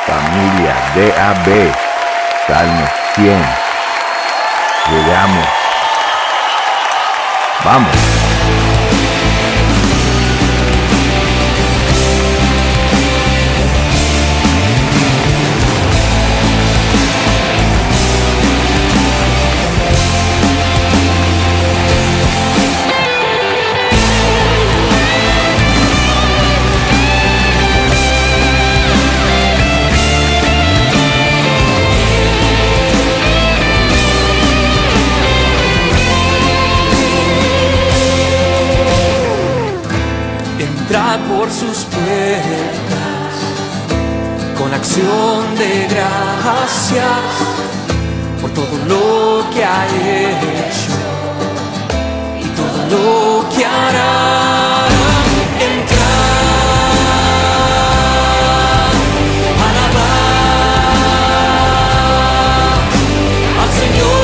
Familia DAB, Salmo 100. Llegamos. Vamos. Entra por sus puertas con acción de gracias por todo lo que ha hecho y todo lo que hará. Entra, alabar al Señor.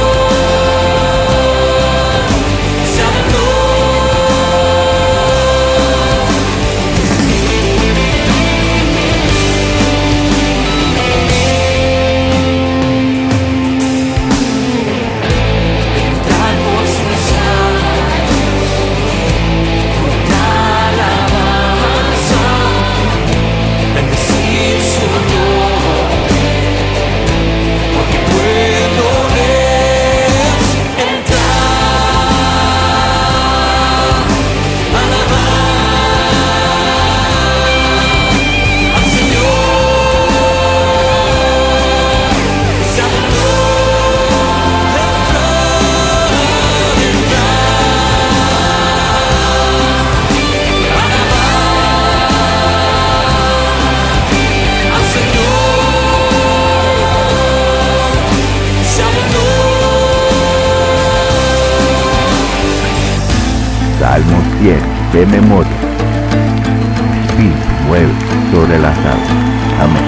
Salmo 100 de memoria. Espíritu mueve sobre las aguas. Amén.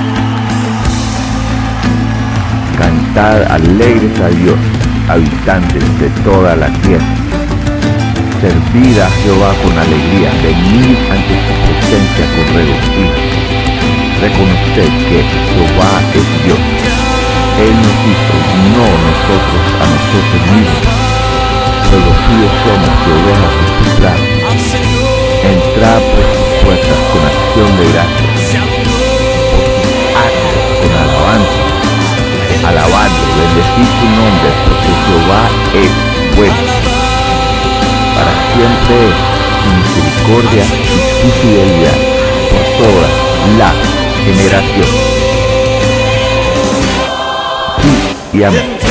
Cantad alegres a Dios, habitantes de toda la tierra. Servid a Jehová con alegría, venid ante su presencia con regocijo. Reconoced que Jehová es Dios. Él nos hizo, no nosotros a nosotros mismos. Pero los suyos somos de ovejas de su prado. Entrad por sus puertas con acción de gracias, por sus atrios con alabanza. Alabadlo, bendecid su nombre, porque Jehová es bueno. Para siempre es su misericordia y su fidelidad por todas las generaciones. Sí y amén.